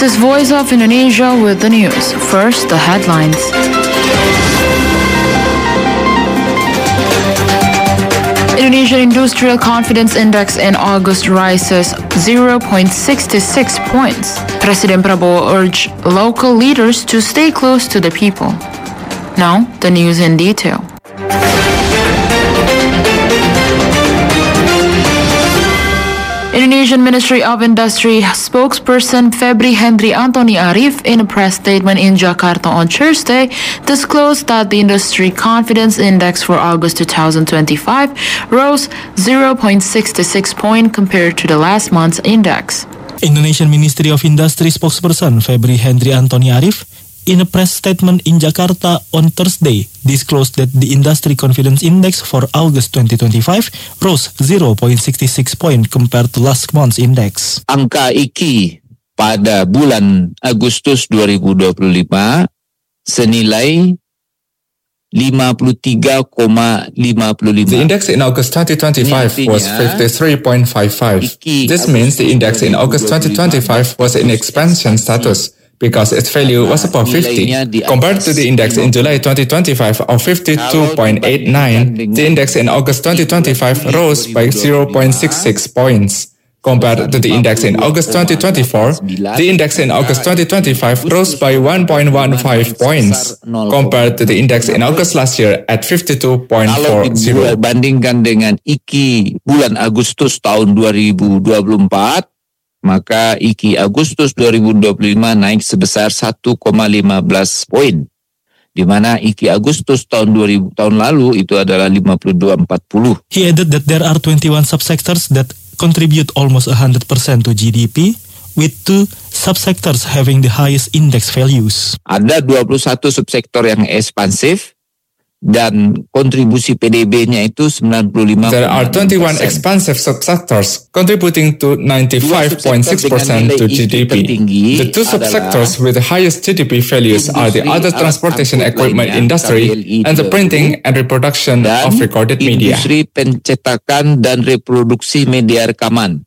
is Voice of Indonesia with the news. First, the headlines. Indonesian Industrial Confidence Index in August rises 0.66 points. President Prabowo urged local leaders to stay close to the people. Now, the news in detail. Indonesian Ministry of Industry spokesperson Febri Hendri Antoni Arif, in a press statement in Jakarta on Thursday, disclosed that the Industry Confidence Index for August 2025 rose 0.66 point compared to the last month's index. Indonesian Ministry of Industry spokesperson Febri Hendri Antoni Arif, in a press statement in Jakarta on Thursday, disclosed that the Industry Confidence Index for August 2025 rose 0.66 point compared to last month's index. Angka IKI pada bulan Agustus 2025 senilai 53,55. The index in August 2025 was 53.55. This means the index in August 2025 was in expansion status, because its value was above 50. Compared to the index in July 2025 of 52.89, the index in August 2025 rose by 0.66 points. Compared to the index in August 2024, the index in August 2025 rose by 1.15 points, compared to the index in August last year at 52.40. Kalau dibandingkan dengan IKI bulan Agustus tahun 2024, maka IKI Agustus 2025 naik sebesar 1,15 poin, di mana IKI Agustus tahun lalu itu adalah 52,40. He added that there are 21 subsectors that contribute almost 100% to GDP, with 2 subsectors having the highest index values. Ada 21 subsektor yang ekspansif, dan kontribusi PDB-nya itu 95%. There are 21 expansive subsectors contributing to 95.6% to GDP. The 2 subsectors with the highest GDP values are the other transportation equipment industry and the printing and reproduction of recorded media. Industri pencetakan dan reproduksi media rekaman.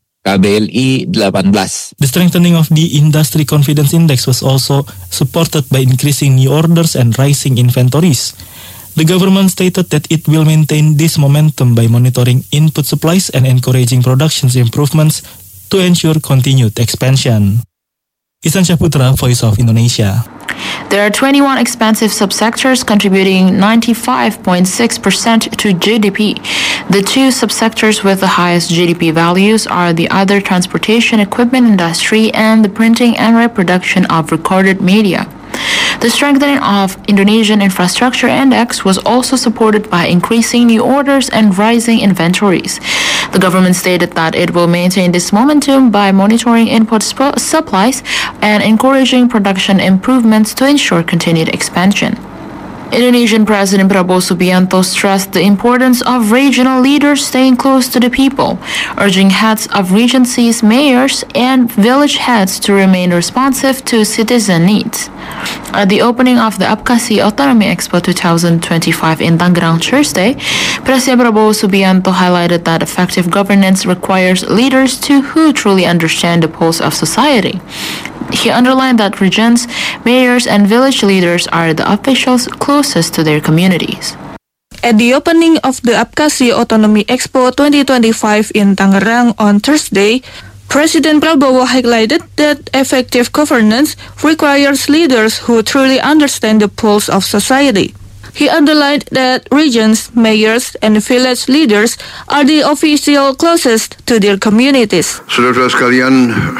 KBLI 18. The strengthening of the Industry Confidence Index was also supported by increasing new orders and rising inventories. The government stated that it will maintain this momentum by monitoring input supplies and encouraging production improvements to ensure continued expansion. Ihsan Syahputra, Voice of Indonesia. There are 21 expansive subsectors contributing 95.6% to GDP. The 2 subsectors with the highest GDP values are the other transportation equipment industry and the printing and reproduction of recorded media. The strengthening of Indonesian Infrastructure Index was also supported by increasing new orders and rising inventories. The government stated that it will maintain this momentum by monitoring input supplies and encouraging production improvements to ensure continued expansion. Indonesian President Prabowo Subianto stressed the importance of regional leaders staying close to the people, urging heads of regencies, mayors, and village heads to remain responsive to citizen needs. At the opening of the Apkasi Autonomy Expo 2025 in Tangerang Thursday, President Prabowo Subianto highlighted that effective governance requires leaders who truly understand the pulse of society. He underlined that regions, mayors, and village leaders are the officials closest to their communities. At the opening of the Apkasi Autonomy Expo 2025 in Tangerang on Thursday, President Prabowo highlighted that effective governance requires leaders who truly understand the pulse of society. He underlined that regions, mayors, and village leaders are the official closest to their communities. Saudara-saudara sekalian,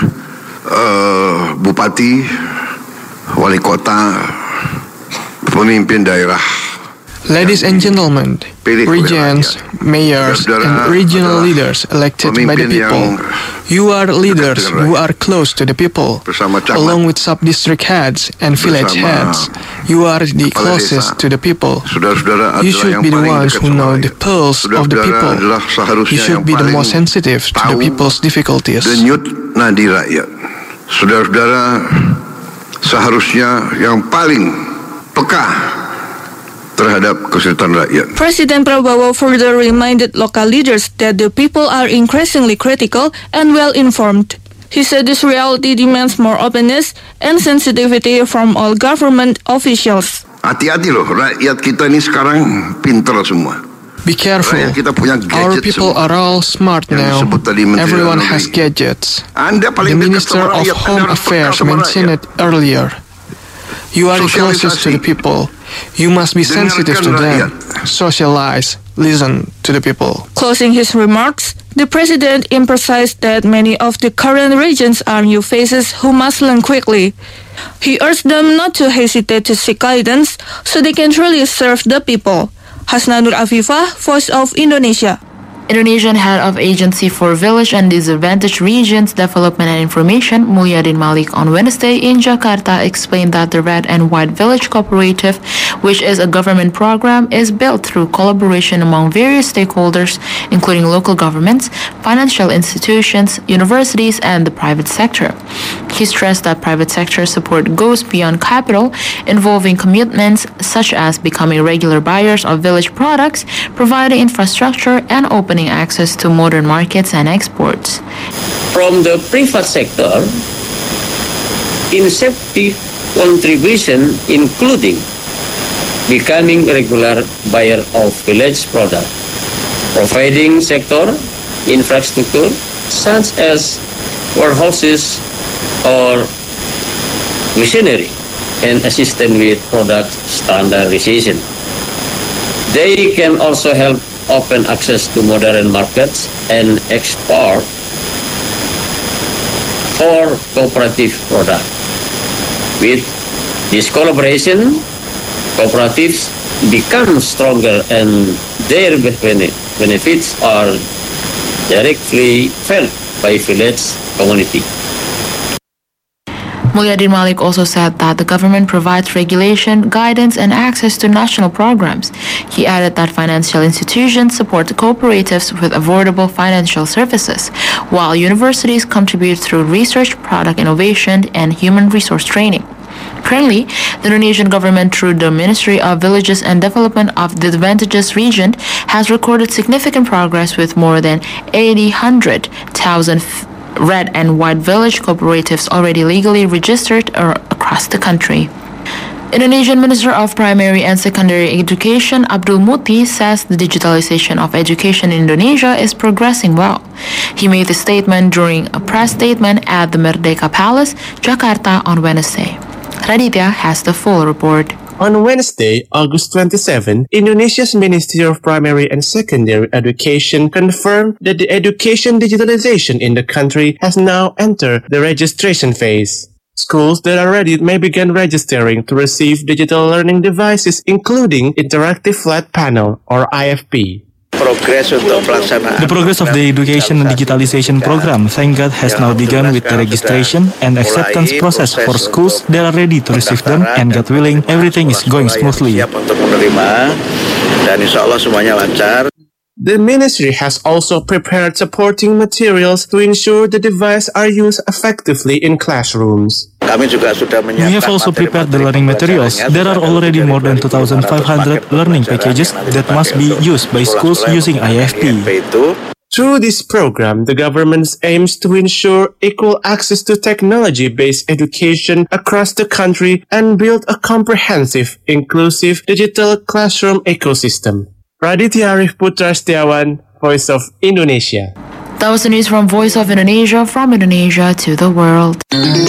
bupati, wali kota, pemimpin daerah, ladies and gentlemen, regions, mayors, and regional leaders elected by the people, you are leaders who are close to the people. Along with sub-district heads and village heads, you are the closest to the people. You should be the ones who know the pulse of the people. You should be the most sensitive to the people's difficulties. Denyut nadi rakyat. Saudara-saudara seharusnya yang paling peka terhadap kesulitan rakyat. President Prabowo further reminded local leaders that the people are increasingly critical and well-informed. He said this reality demands more openness and sensitivity from all government officials. Hati-hati loh, rakyat kita ini sekarang pintar semua. Be careful. Our people are all smart now. Everyone has gadgets. The Minister of Home Affairs mentioned it earlier. You are the closest to the people. You must be sensitive to them. Socialize. Listen to the people. Closing his remarks, the president emphasized that many of the current regions are new faces who must learn quickly. He urged them not to hesitate to seek guidance so they can truly serve the people. Hasnanur Afifah, Voice of Indonesia. Indonesian Head of Agency for Village and Disadvantaged Regions Development and Information, Mulyadin Malik, on Wednesday in Jakarta explained that the Red and White Village Cooperative, which is a government program, is built through collaboration among various stakeholders, including local governments, financial institutions, universities, and the private sector. He stressed that private sector support goes beyond capital, involving commitments such as becoming regular buyers of village products, providing infrastructure, and opening access to modern markets and exports. From the private sector, incentive contribution including becoming regular buyer of village product, providing sector infrastructure such as warehouses or machinery, and assistance with product standardization. They can also help open access to modern markets and export for cooperative products. With this collaboration, cooperatives become stronger and their benefits are directly felt by village community. Mulyadin Malik also said that the government provides regulation, guidance, and access to national programs. He added that financial institutions support cooperatives with affordable financial services, while universities contribute through research, product innovation, and human resource training. Currently, the Indonesian government, through the Ministry of Villages and Development of the Disadvantaged Region, has recorded significant progress with more than 800,000 Red and White Village cooperatives already legally registered across the country. Indonesian Minister of Primary and Secondary Education Abdul Muti says the digitalization of education in Indonesia is progressing well. He made the statement during a press statement at the Merdeka Palace, Jakarta on Wednesday. Raditya has the full report. On Wednesday, August 27, Indonesia's Ministry of Primary and Secondary Education confirmed that the education digitalization in the country has now entered the registration phase. Schools that are ready may begin registering to receive digital learning devices, including Interactive Flat Panel, or IFP. The progress of the education and digitalization program, thank God, has now begun with the registration and acceptance process for schools that are ready to receive them, and God willing, everything is going smoothly. The ministry has also prepared supporting materials to ensure the devices are used effectively in classrooms. We have also prepared the learning materials. There are already more than 2,500 learning packages that must be used by schools using IFP. Through this program, the government aims to ensure equal access to technology-based education across the country and build a comprehensive, inclusive digital classroom ecosystem. Raditya Arif Putra Setiawan, Voice of Indonesia. That was the news from Voice of Indonesia, from Indonesia to the world.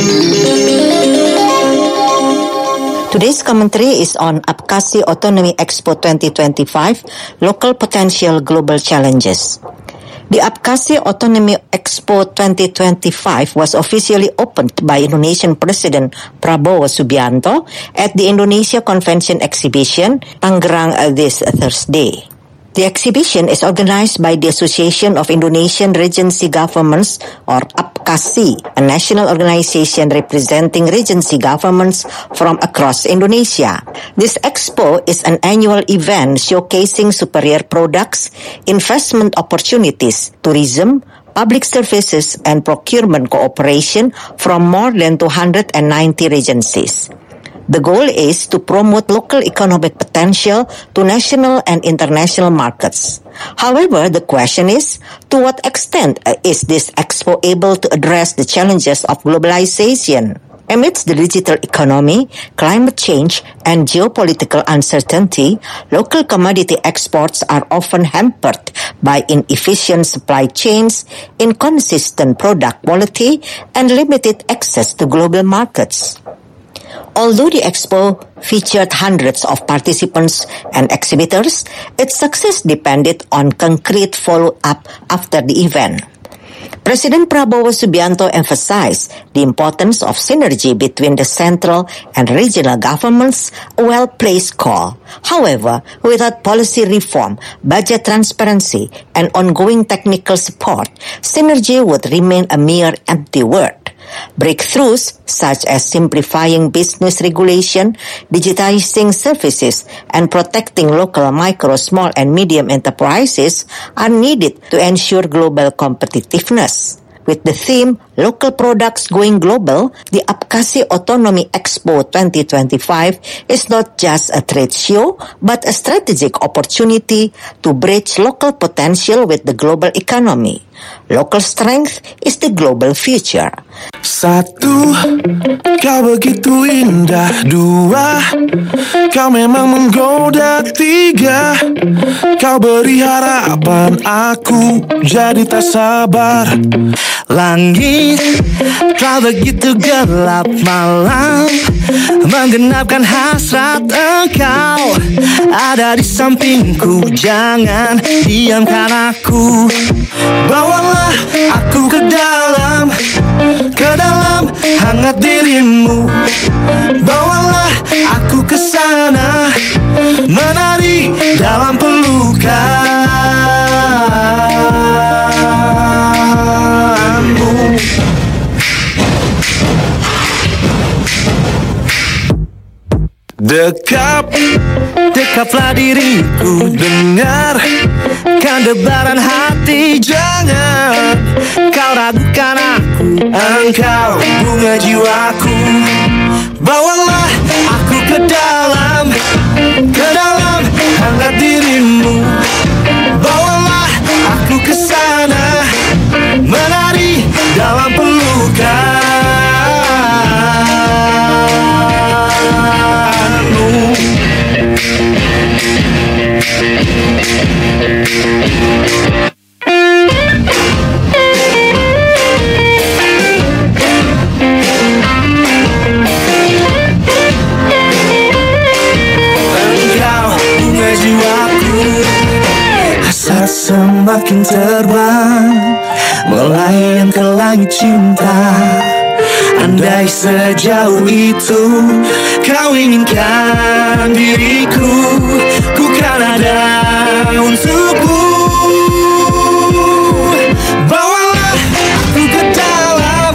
Today's commentary is on APKASI Autonomy Expo 2025, Local Potential Global Challenges. The APKASI Autonomy Expo 2025 was officially opened by Indonesian President Prabowo Subianto at the Indonesia Convention Exhibition, Tangerang, this Thursday. The exhibition is organized by the Association of Indonesian Regency Governments, or APKASI, a national organization representing regency governments from across Indonesia. This expo is an annual event showcasing superior products, investment opportunities, tourism, public services, and procurement cooperation from more than 290 regencies. The goal is to promote local economic potential to national and international markets. However, the question is, to what extent is this expo able to address the challenges of globalization? Amidst the digital economy, climate change, and geopolitical uncertainty, local commodity exports are often hampered by inefficient supply chains, inconsistent product quality, and limited access to global markets. Although the expo featured hundreds of participants and exhibitors, its success depended on concrete follow-up after the event. President Prabowo Subianto emphasized the importance of synergy between the central and regional governments, a well-placed call. However, without policy reform, budget transparency, and ongoing technical support, synergy would remain a mere empty word. Breakthroughs such as simplifying business regulation, digitizing services, and protecting local micro, small, and medium enterprises are needed to ensure global competitiveness. With the theme Local Products Going Global, the Abkhazia Autonomy Expo 2025 is not just a trade show, but a strategic opportunity to bridge local potential with the global economy. Local strength is the global future. Satu, kau begitu indah. Dua, kau memang menggoda. Tiga, kau beri harapan. Aku jadi tak sabar. Langit, kau begitu gelap. Malam, menggenapkan hasrat engkau. Ada di sampingku, jangan diamkan aku. Bawalah aku ke dalam hangat dirimu. Bawalah aku ke sana, menari dalam pelukanmu. Dekaplah diriku, dengarkan debaran hati. Jangan kau ragukan aku, engkau bunga jiwaku. Bawalah aku ke dalam hangat dirimu. Bawalah aku ke sana, menari dalam pelukanmu. Semakin terbang, melayang ke langit cinta. Andai sejauh itu kau inginkan diriku, ku kan ada untukmu. Bawalah aku ke dalam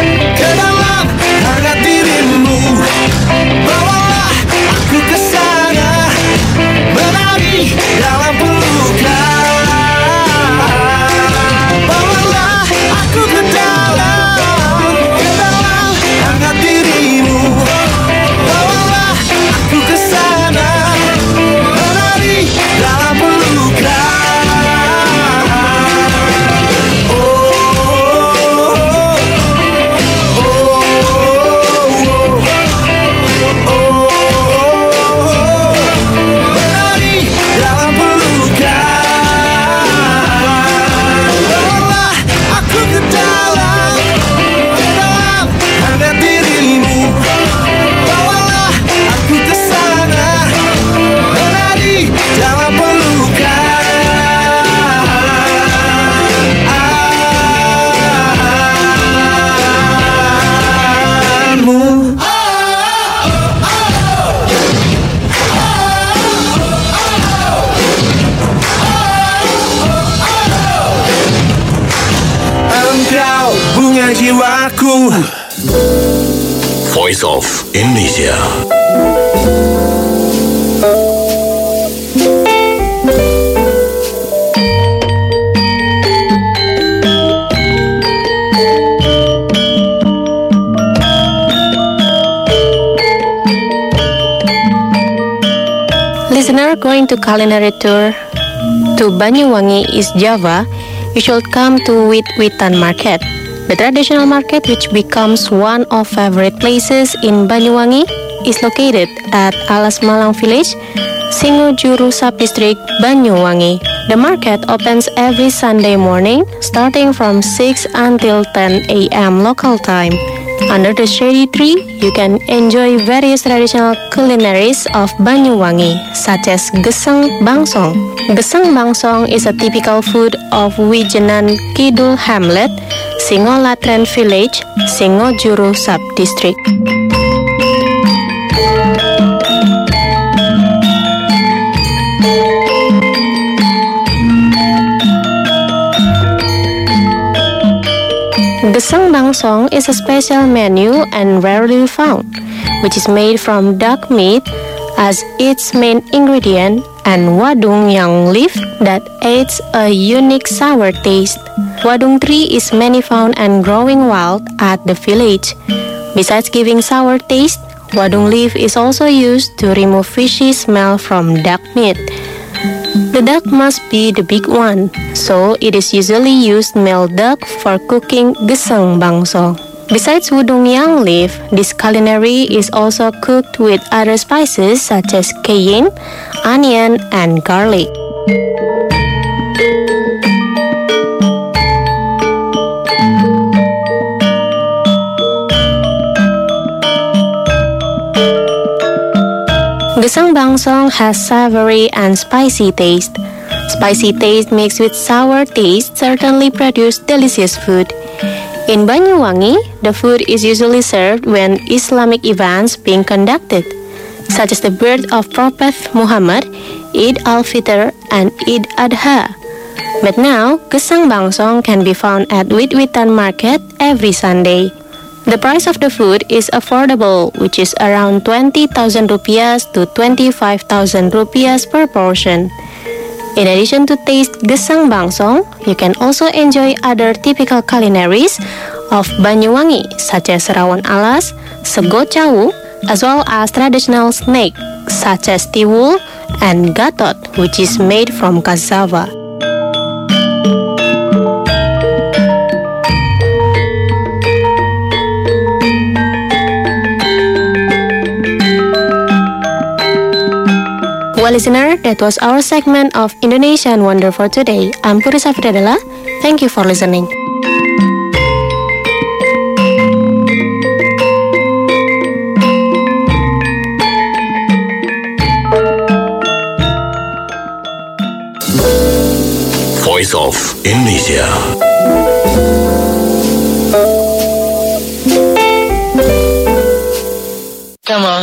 hangat dirimu. Bawalah aku ke sana, menari dalam pelukan. Jiwaku. Voice of Indonesia. going to culinary tour to Banyuwangi, East Java, you should come to Wit-Witan Market. The traditional market, which becomes one of favorite places in Banyuwangi, is located at Alas Malang Village, Singojuru Sub-District, Banyuwangi. The market opens every Sunday morning, starting from 6 until 10 a.m. local time. Under the shady tree, you can enjoy various traditional culinaries of Banyuwangi, such as Gesang Bangsong. Gesang Bangsong is a typical food of Wijenan Kidul Hamlet, Singolatren Village, Singojuru Sub-District. Gesang Bangsong is a special menu and rarely found, which is made from duck meat as its main ingredient and wadung yang leaf that adds a unique sour taste. Wadung tree is many found and growing wild at the village. Besides giving sour taste, wadung leaf is also used to remove fishy smell from duck meat. The duck must be the big one, so it is usually used male duck for cooking Gesang Bangsong. Besides wadung yang leaf, this culinary is also cooked with other spices such as cayenne, onion, and garlic. Gesang Bangsong has savory and spicy taste. Spicy taste mixed with sour taste certainly produce delicious food. In Banyuwangi, the food is usually served when Islamic events being conducted, such as the birth of Prophet Muhammad, Eid al-Fitr, and Eid Adha. But now, Gesang Bangsong can be found at Wit-Witan Market every Sunday. The price of the food is affordable, which is around 20,000 rupiah to 25,000 rupiah per portion. In addition to taste Gesang Bangsong, you can also enjoy other typical culinaries of Banyuwangi, such as rawon alas, sego cawu, as well as traditional snack such as tiwul and gatot, which is made from cassava. Well, listener, that was our segment of Indonesian Wonder for today. I'm Puri Safridadela. Thank you for listening. Voice of Indonesia. Come on.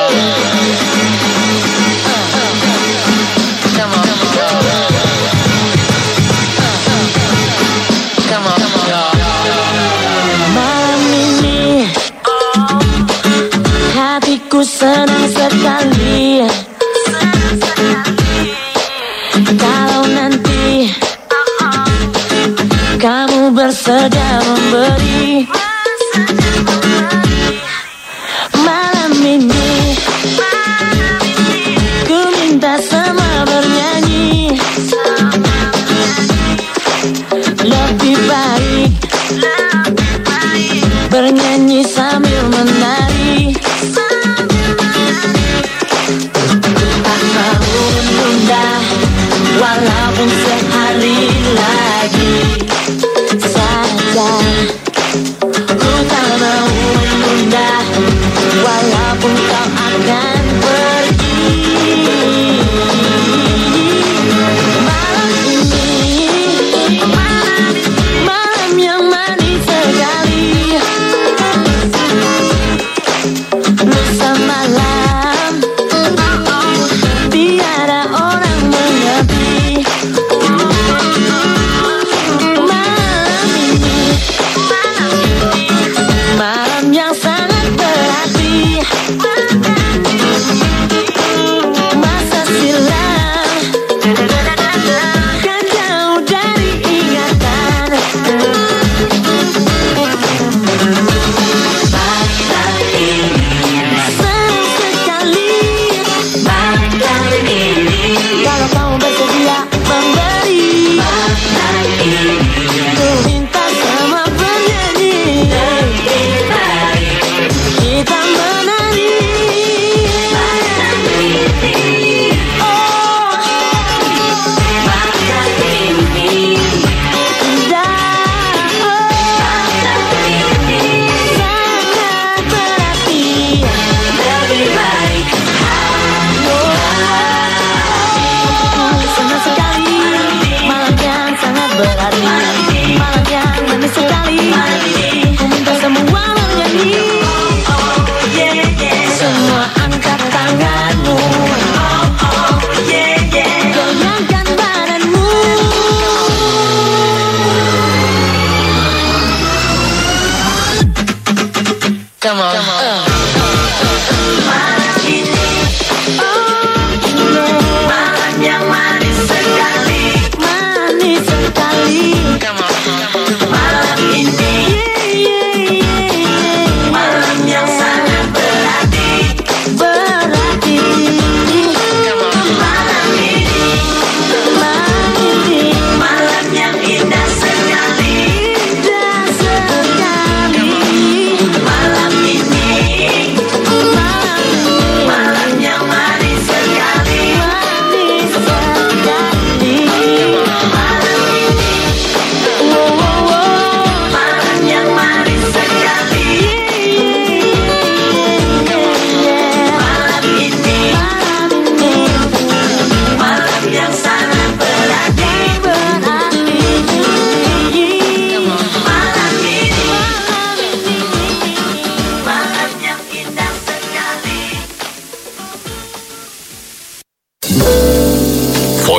Senang sekali kalau nanti kamu bersedia memberi malam ini ku minta semua bernyanyi lebih baik bernyanyi sambil menari. Walaupun sehari lagi saja, ku tak mau menunda. Walaupun kau akan pergi, malam ini malam yang manis sekali. Lusa malam tiada orang mengerti.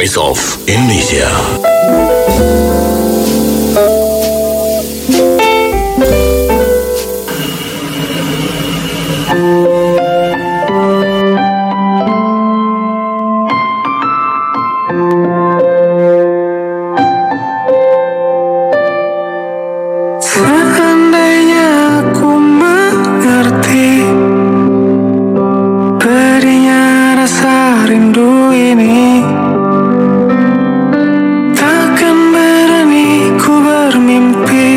Voice of Indonesia. Seandainya aku mengerti pedihnya rasa rindu ini, takkan berani ku bermimpi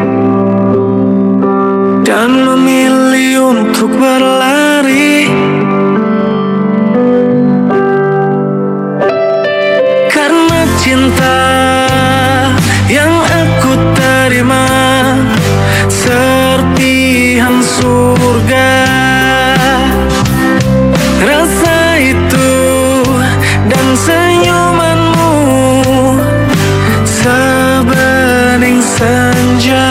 dan memilih untuk berlari, karena cinta yang aku terima serpihan surga. Rasa itu dan senyumanmu sebening senja.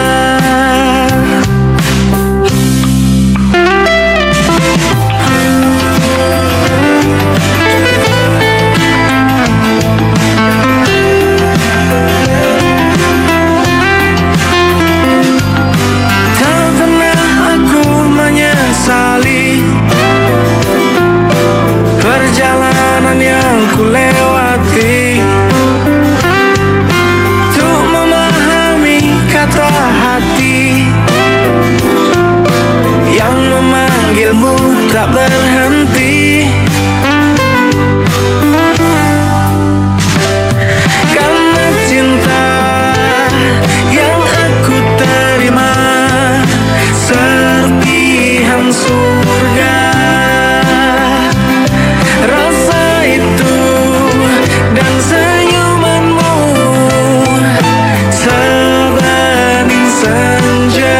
Tak pernah aku menyesali perjalanan yang ku lewati, untuk memahami kata hati yang memanggilmu tak berhenti. Karena cinta yang aku terima serpihan surga. Rasa itu dan senyumanmu sebening senja.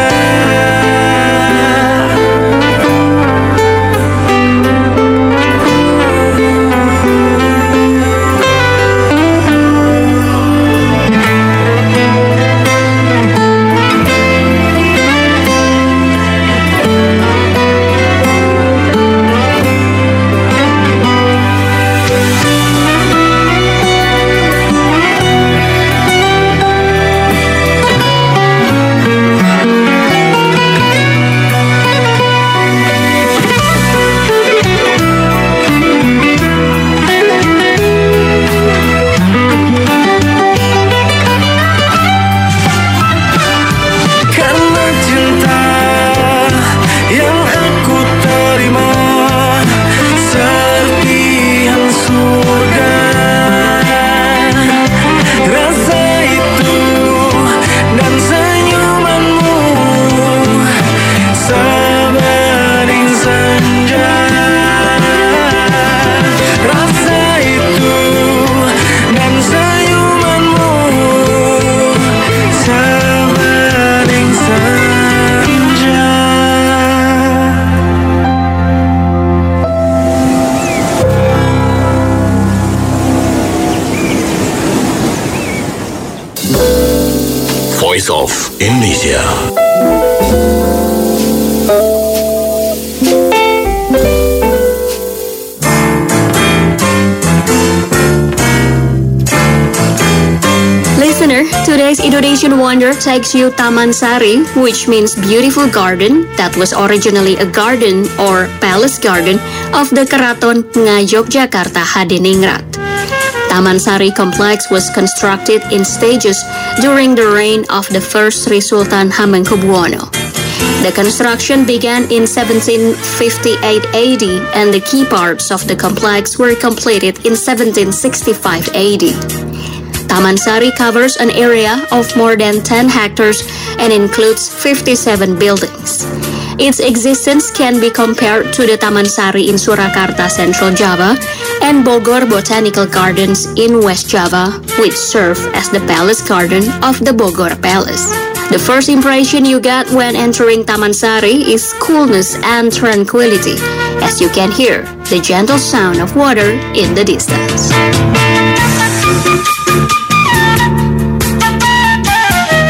Karena cinta yang aku terima serpihan surga. Rasa itu dan senyumanmu sebening senja. Rasa itu dan senyumanmu sebening senja. Voice of Indonesia. Listener, today's Indonesian Wonder takes you Taman Sari, which means beautiful garden that was originally a garden or palace garden of the Keraton Ngayogyakarta Hadiningrat. Taman Sari complex was constructed in stages during the reign of the first Sri Sultan Hamengkubuwono. The construction began in 1758 AD and the key parts of the complex were completed in 1765 AD. Taman Sari covers an area of more than 10 hectares and includes 57 buildings. Its existence can be compared to the Taman Sari in Surakarta, Central Java, and Bogor Botanical Gardens in West Java, which serve as the palace garden of the Bogor Palace. The first impression you get when entering Taman Sari is coolness and tranquility, as you can hear the gentle sound of water in the distance. The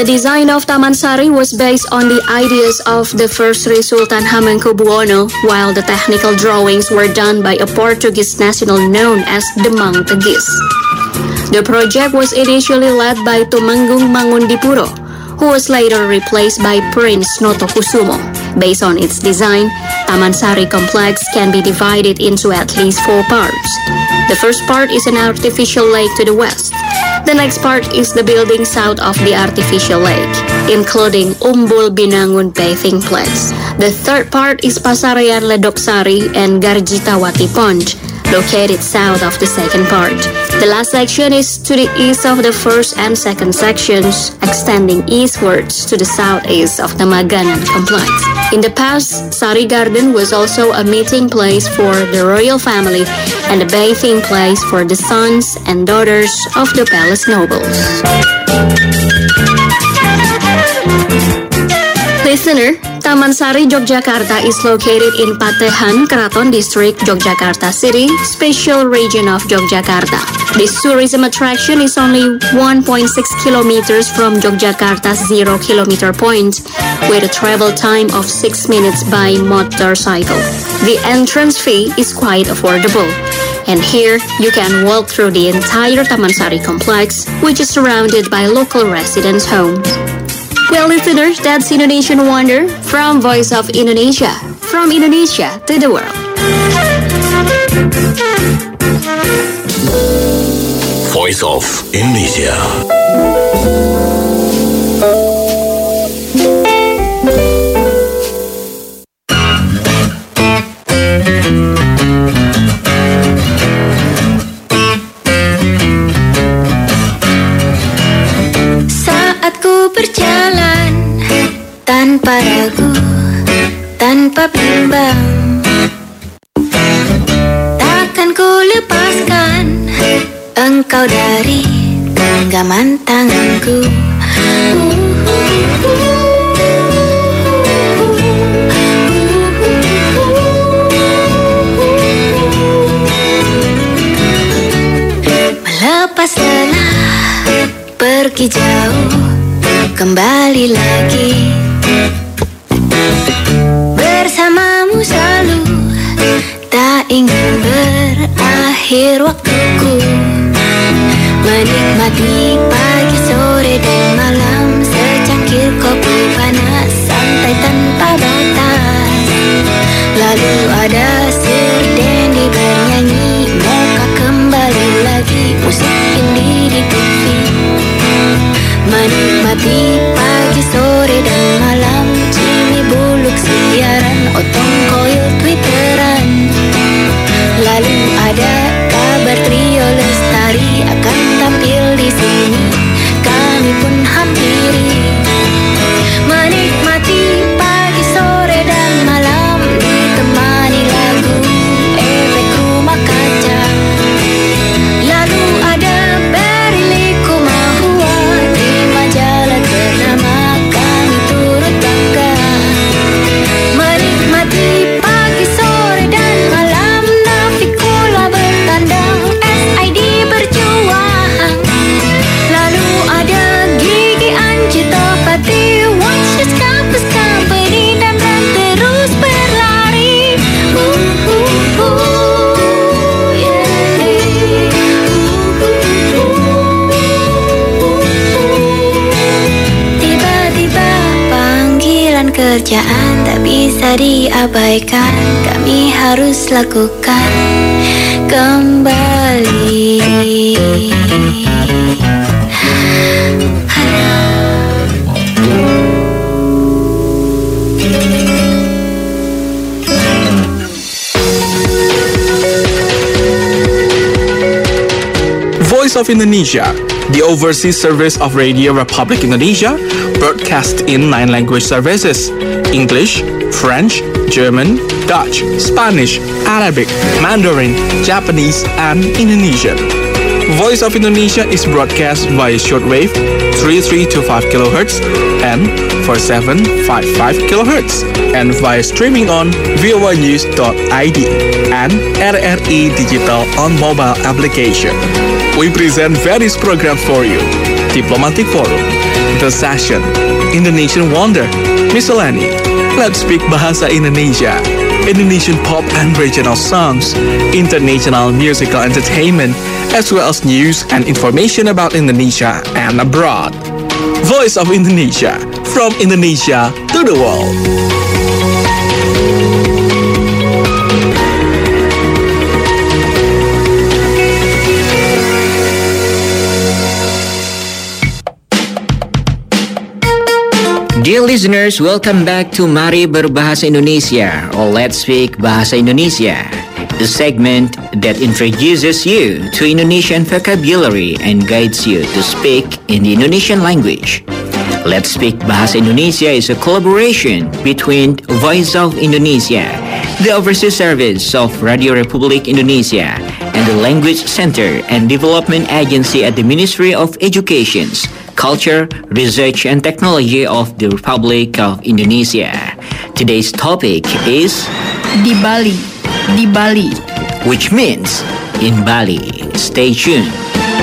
The design of Taman Sari was based on the ideas of the first Sri Sultan Hamengkubuwono, while the technical drawings were done by a Portuguese national known as Demang Tegis. The project was initially led by Tumenggung Mangundipuro, who was later replaced by Prince Notokusumo. Based on its design, Taman Sari complex can be divided into at least 4 parts. The first part is an artificial lake to the west. The next part is the building south of the artificial lake, including Umbul Binangun bathing place. The third part is Pasarayan Ledoksari and Garjitawati Pond, located south of the second part. The last section is to the east of the first and second sections, extending eastwards to the southeast of the Maganan complex. In the past, Sari Garden was also a meeting place for the royal family and a bathing place for the sons and daughters of the palace nobles. Listener, Taman Sari Yogyakarta is located in Patehan, Keraton District, Yogyakarta City, Special Region of Yogyakarta. This tourism attraction is only 1.6 kilometers from Yogyakarta's 0 kilometer point, with a travel time of 6 minutes by motorcycle. The entrance fee is quite affordable, and here you can walk through the entire Taman Sari complex, which is surrounded by local residents' homes. Well, listeners, that's Indonesian Wonder from Voice of Indonesia, from Indonesia to the world. Voice of Indonesia. Berjalan tanpa ragu, tanpa bimbang, takkan ku lepaskan engkau dari genggaman tanganku. Melepas lelah, pergi jauh, kembali lagi bersamamu selalu, tak ingin berakhir waktuku, menikmati pagi, sore dan malam, secangkir kopi panas, santai tanpa batas. Lalu ada Sirdendi bernyanyi, moka kembali lagi, musik indie di TV. Menikmati pagi, sore dan malam, Jimmy Buluk siaran, Otong Koil twitteran. Lalu ada kabar trio Lestari akan tampil di sini, kami pun hampiri. Menikmati pagi, sore dan malam, ditemani lagu efek rumah kaca. Lalu ada Berili Kumahua di majalah ternama, kami turut bangga. Menikmati pagi, sore dan malam, Nafikula bertandang, SID berjuang. Lalu ada Gigi Anji Topati, Watches Campus Company, dan terus berlari. Tiba-tiba panggilan kerjaan tak bisa diabaikan, kami harus lakukan kembali. Voice of Indonesia, the overseas service of Radio Republic Indonesia, broadcast in 9 language services: English, French, German, Dutch, Spanish, Arabic, Mandarin, Japanese, and Indonesian. Voice of Indonesia is broadcast via shortwave 3325 kHz and 4755 kHz, and via streaming on voanews.id and RRI Digital on mobile application. We present various programs for you: Diplomatic Forum, Digital Session, Indonesian Wonder, Miscellany, Let's Speak Bahasa Indonesia, Indonesian pop and regional songs, international musical entertainment, as well as news and information about Indonesia and abroad. Voice of Indonesia, from Indonesia to the world. Dear listeners, welcome back to Mari Berbahasa Indonesia, or Let's Speak Bahasa Indonesia, the segment that introduces you to Indonesian vocabulary and guides you to speak in the Indonesian language. Let's Speak Bahasa Indonesia is a collaboration between Voice of Indonesia, the Overseas Service of Radio Republik Indonesia, and the Language Center and Development Agency at the Ministry of Education, Culture, Research and Technology of the Republic of Indonesia. Today's topic is Di Bali, Di Bali, which means in Bali. Stay tuned.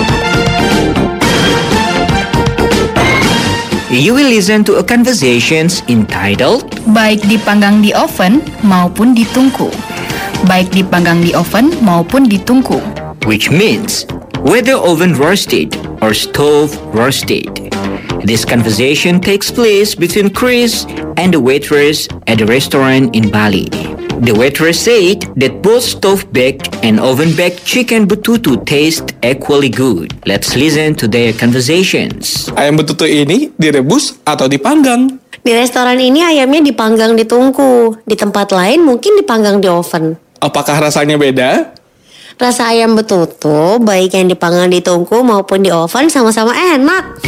You will listen to a conversations entitled baik dipanggang di oven maupun ditungku. Baik dipanggang di oven maupun ditungku. Which means whether oven roasted or stove roasted. This conversation takes place between Chris and the waitress at a restaurant in Bali. The waitress said that both stove-baked and oven-baked chicken betutu taste equally good. Let's listen to their conversations. Ayam betutu ini direbus atau dipanggang? Di restoran ini ayamnya dipanggang di tungku. Di tempat lain mungkin dipanggang di oven. Apakah rasanya beda? Rasa ayam betutu, baik yang dipanggang di tungku maupun di oven, sama-sama enak.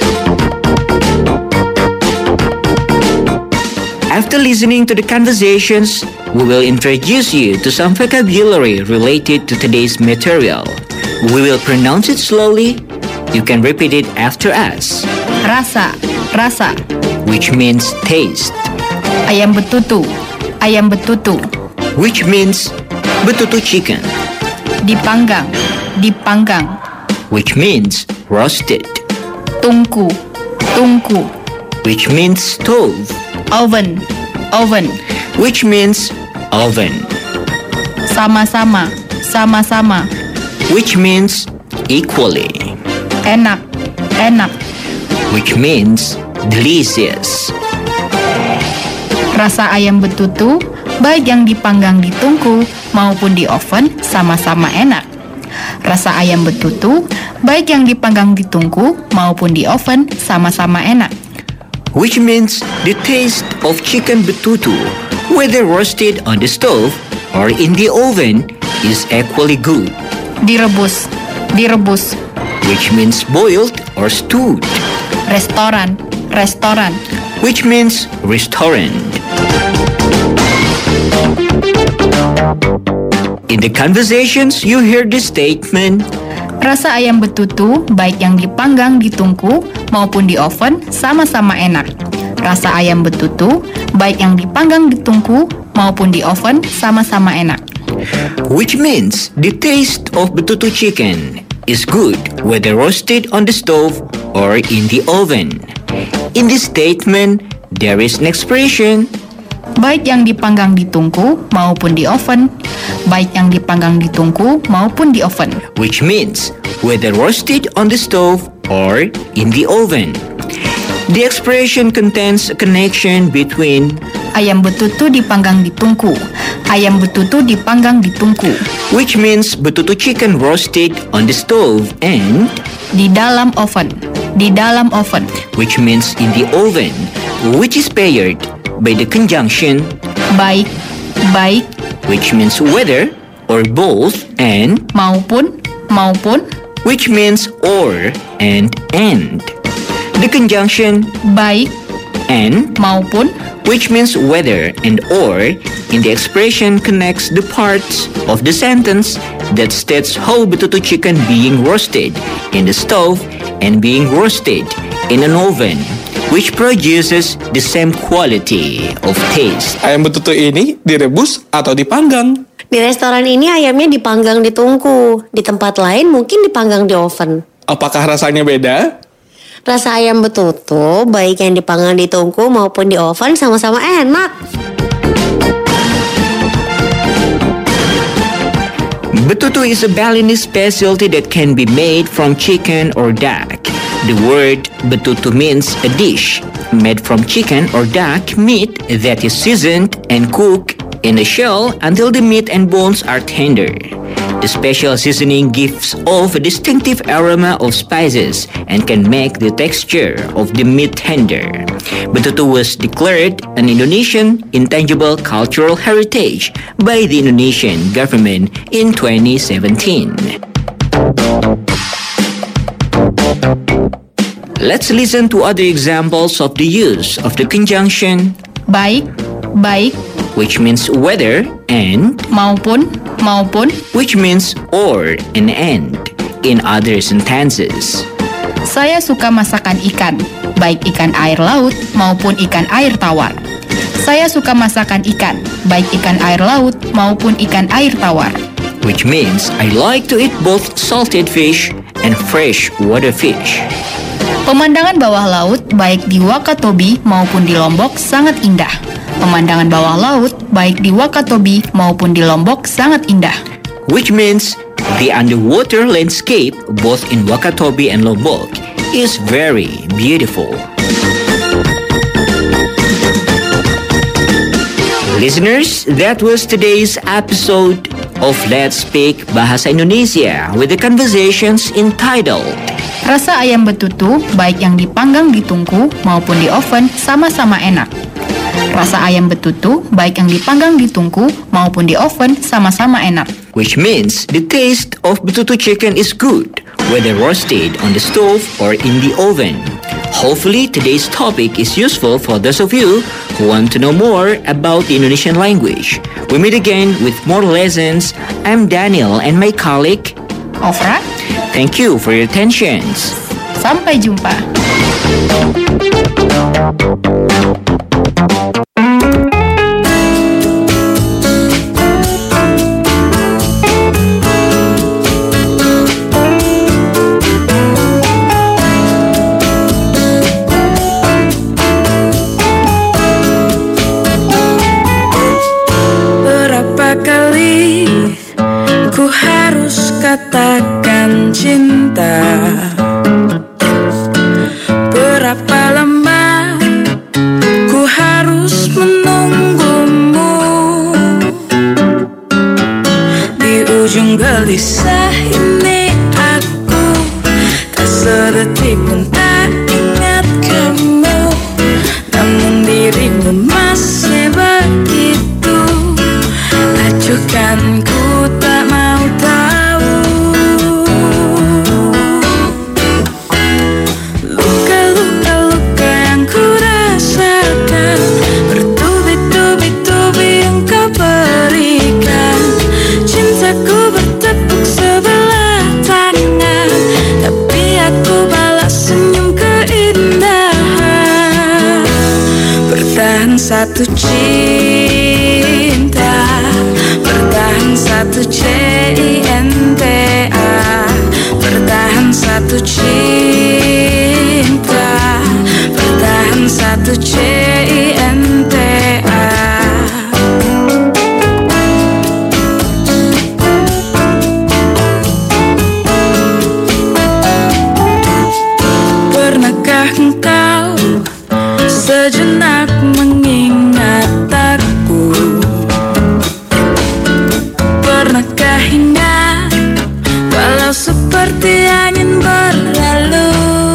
After listening to the conversations, we will introduce you to some vocabulary related to today's material. We will pronounce it slowly. You can repeat it after us. Rasa, rasa, which means taste. Ayam betutu, ayam betutu, which means betutu chicken. Dipanggang, dipanggang, which means roasted. Tungku, tungku, which means stove. Oven, oven, which means oven. Sama-sama, sama-sama, which means equally. Enak, enak, which means delicious. Rasa ayam betutu, baik yang dipanggang di tungku maupun di oven, sama-sama enak. Rasa ayam betutu, baik yang dipanggang di tungku maupun di oven, sama-sama enak. Which means the taste of chicken betutu, whether roasted on the stove or in the oven, is equally good. Direbus, direbus, which means boiled or stewed. Restoran, restoran, which means restaurant. In the conversations, you hear the statement, rasa ayam betutu, baik yang dipanggang di tungku maupun di oven, sama-sama enak. Rasa ayam betutu, baik yang dipanggang di tungku maupun di oven, sama-sama enak. Which means the taste of betutu chicken is good whether roasted on the stove or in the oven. In this statement, there is an expression, baik yang dipanggang di tungku maupun di oven, baik yang dipanggang di tungku maupun di oven, which means whether roasted on the stove or in the oven. The expression contains a connection between ayam betutu dipanggang di tungku, ayam betutu dipanggang di tungku, which means betutu chicken roasted on the stove, and di dalam oven, di dalam oven, which means in the oven, which is paired by the conjunction baik, baik, which means whether or both, and maupun, maupun, which means or and. The conjunction baik and maupun, which means whether and or, in the expression connects the parts of the sentence that states how betutu chicken being roasted in the stove and being roasted in an oven, which produces the same quality of taste. Ayam betutu ini direbus atau dipanggang? Di restoran ini ayamnya dipanggang di tungku. Di tempat lain mungkin dipanggang di oven. Apakah rasanya beda? Rasa ayam betutu baik yang dipanggang di tungku maupun di oven sama-sama enak. Betutu is a Balinese specialty that can be made from chicken or duck. The word betutu means a dish made from chicken or duck meat that is seasoned and cooked in a shell until the meat and bones are tender. The special seasoning gives off a distinctive aroma of spices and can make the texture of the meat tender. Betutu was declared an Indonesian intangible cultural heritage by the Indonesian government in 2017. Let's listen to other examples of the use of the conjunction baik, which means whether, and maupun, which means or and in other sentences. Saya suka masakan ikan, baik ikan air laut maupun ikan air tawar. Saya suka masakan ikan, baik ikan air laut maupun ikan air tawar. Which means I like to eat both salted fish and fresh water fish. Pemandangan bawah laut, baik di Wakatobi maupun di Lombok, sangat indah. Pemandangan bawah laut, baik di Wakatobi maupun di Lombok, sangat indah. Which means the underwater landscape, both in Wakatobi and Lombok, is very beautiful. Listeners, that was today's episode of Let's Speak Bahasa Indonesia with the conversations entitled Rasa ayam betutu, baik yang dipanggang di tungku maupun di oven, sama-sama enak. Rasa ayam betutu, baik yang dipanggang di tungku maupun di oven, sama-sama enak. Which means the taste of betutu chicken is good, whether roasted on the stove or in the oven. Hopefully, today's topic is useful for those of you who want to know more about the Indonesian language. We meet again with more lessons. I'm Daniel and my colleague, Ofra. Thank you for your attention. Sampai jumpa. Berapa kali ku harus katakan cinta? Berapa lama ku harus menunggumu? Di ujung gelisah ini aku tak sedetik pun tak ingat kamu, namun dirimu masih begitu acuhkan, ku tak mau tahu. Luka-luka yang ku rasakan, bertubi-tubi yang kau berikan. Cintaku bertepuk sebelah tangan, tapi aku balas senyum keindahan. Bertahan satu cinta, bertahan satu cinta, bertahan satu cinta, bertahan satu cinta. Pernahkah engkau sejenak mengingat aku? Pernahkah ingat walau seperti angin berlalu?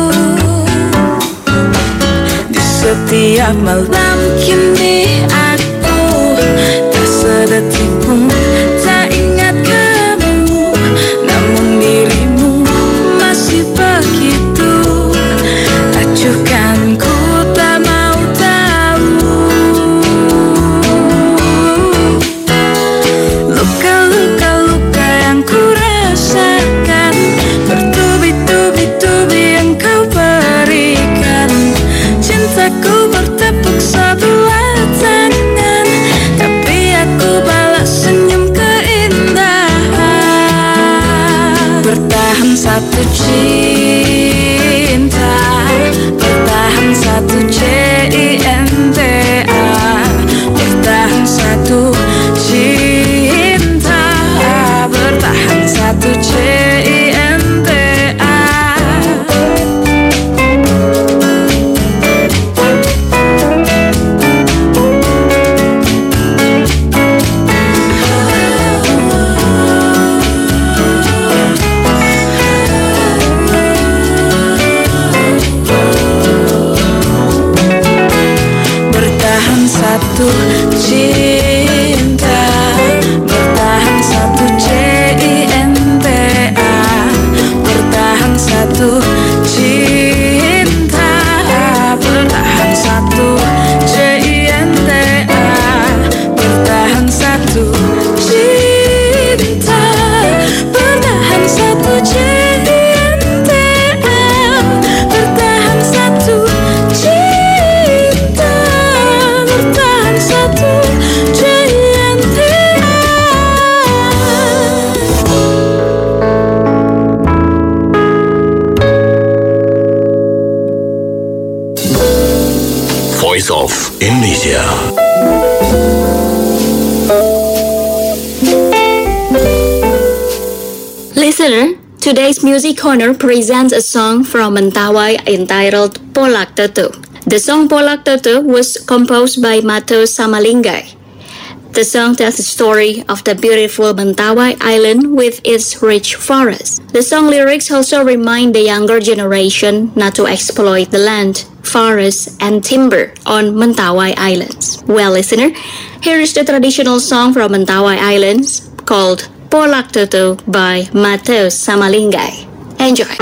Di setiap malam kini aku tak sedetik pun tak ingat kamu, namun dirimu masih begitu acuhkan, ku tak mau tahu. Luka-luka yang ku rasakan, bertubi-tubi yang kau berikan. Cintaku bertepuk sebelah tangan, tapi aku balas senyum keindahan. Bertahan satu cinta, cinta. Bertahan satu cinta, bertahan satu cinta, bertahan satu cinta, bertahan satu cinta, bertahan satu cinta, bertahan satu cinta, bertahan satu cinta. Voice of Indonesia. Listener, today's Music Corner presents a song from Mentawai entitled Polak Tutu. The song Polak Tutu was composed by Mateus Samalinggai. The song tells the story of the beautiful Mentawai Island with its rich forest. The song lyrics also remind the younger generation not to exploit the land, forests, and timber on Mentawai Islands. Well, listener, here is the traditional song from Mentawai Islands called Polak Tutu by Mateus Samalinggai. Enjoy!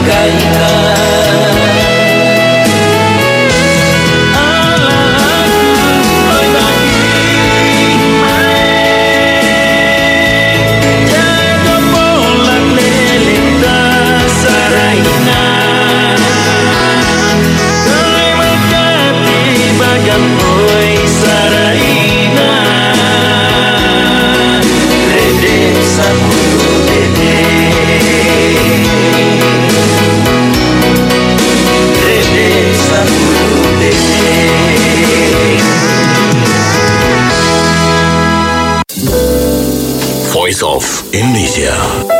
Voice of Indonesia.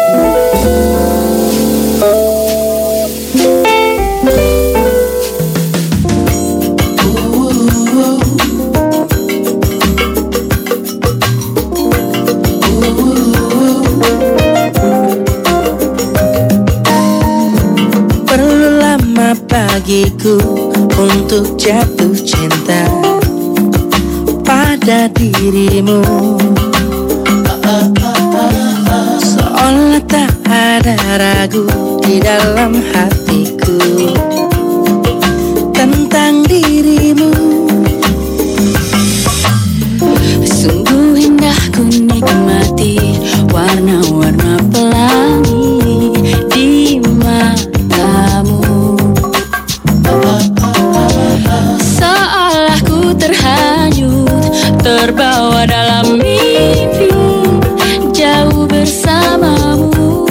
Perlu lama bagiku untuk jatuh cinta pada dirimu, seolah tak ada ragu di dalam hatiku tentang dirimu. Sungguh indah ku nikmati warna-warna pelangi di matamu, seolah ku terhanyut terbawa dalam mimpi jauh bersamamu.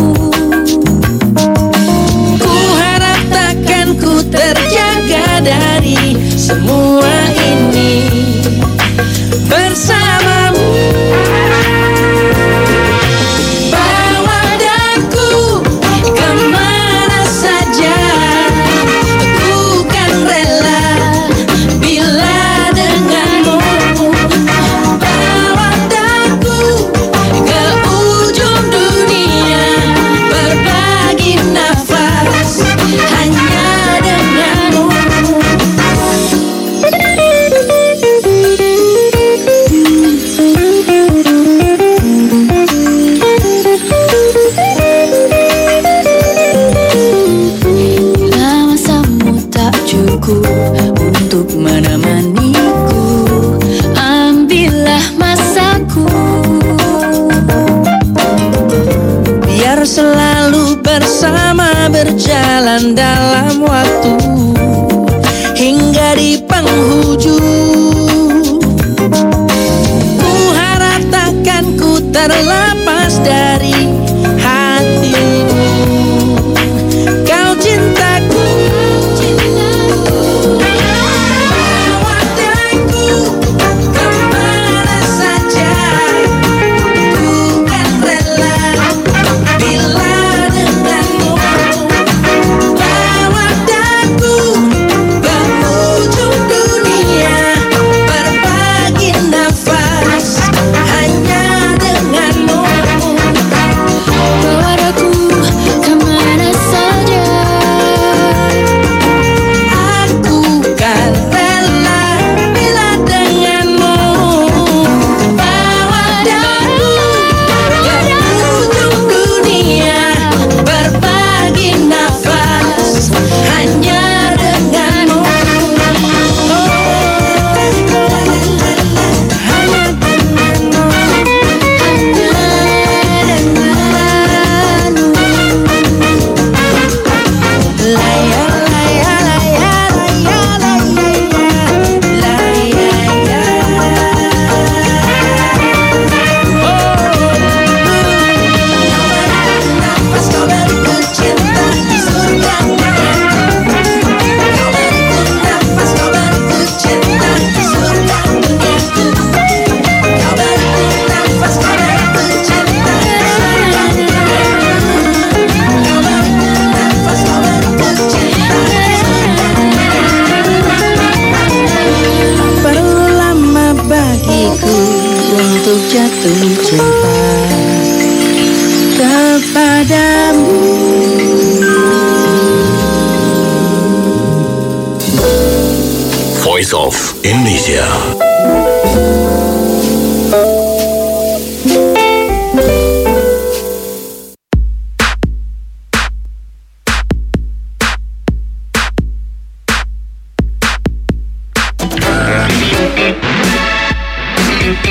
Ku harap takkan ku terjaga dari semua ini bersamamu. Bawa daku kemana saja, ku kan rela bila denganmu. Bawa daku ke ujung dunia, berbagi nafas hanya denganmu. Bila masamu tak cukup untuk menemaniku, ambillah masaku. Biar selalu bersama berjalan dalam waktu hingga di penghujung. Ku harap takkan ku terlepas dari hatimu, kau cintaku. Bawa daku kemana saja, ku kan rela bila denganmu. Bawa daku ke ujung dunia, berbagi nafas hanya denganmu. Bawa aku kemana saja, Aku kan rela bila denganmu. Bawa daku ke ujung dunia, berbagi nafas hanya denganmu. Perlu lama bagiku untuk jatuh cinta kepadamu. Voice of Indonesia.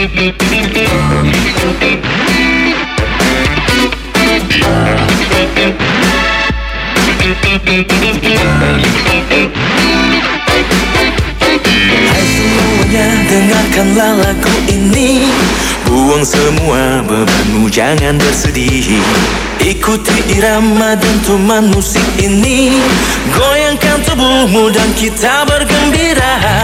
Hai semuanya, dengarkanlah lagu ini. Buang semua bebanmu, jangan bersedih. Ikuti irama dentuman musik ini. Goyangkan tubuhmu dan kita bergembira.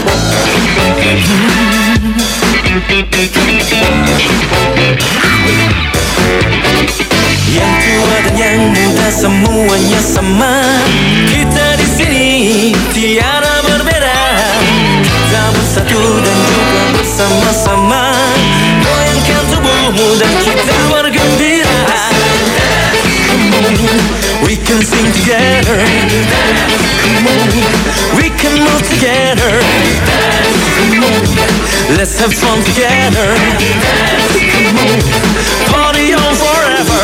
Yang tua dan yang muda semuanya sama. Kita di sini tiada berbeda. Kita bersatu dan juga bersama-sama. Goyangkan tubuhmu dan kita bergembira. Come on, we can sing together. Come on, we can move together. Come on, let's have fun together. Come on, party on forever.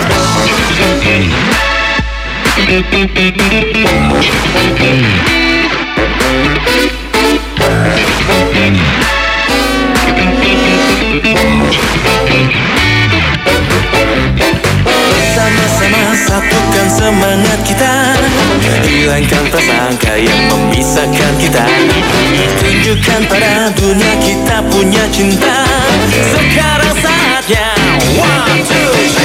Bersama-sama satukan semangat kita. Hilangkan prasangka yang memisahkan kita. Tunjukkan pada dunia kita punya cinta. Sekarang saatnya 1, 2,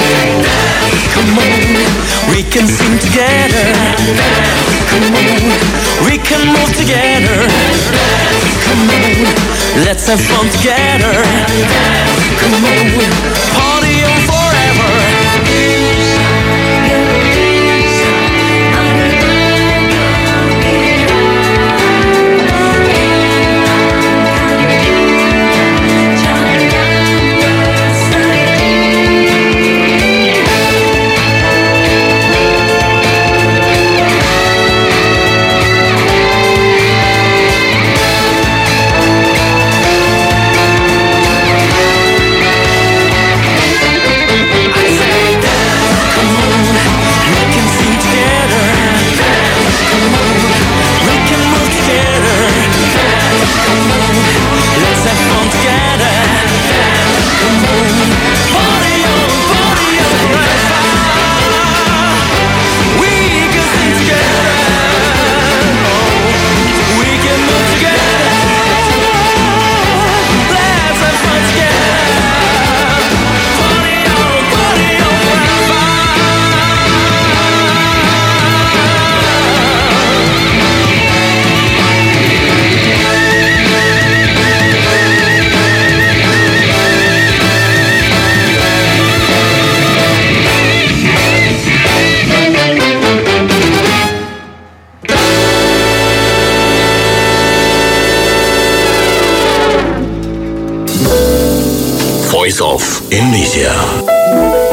3. Come on, we can sing together. Come on, we can move together. Come on, let's have fun together. Come on, party on forever. Voice of Indonesia.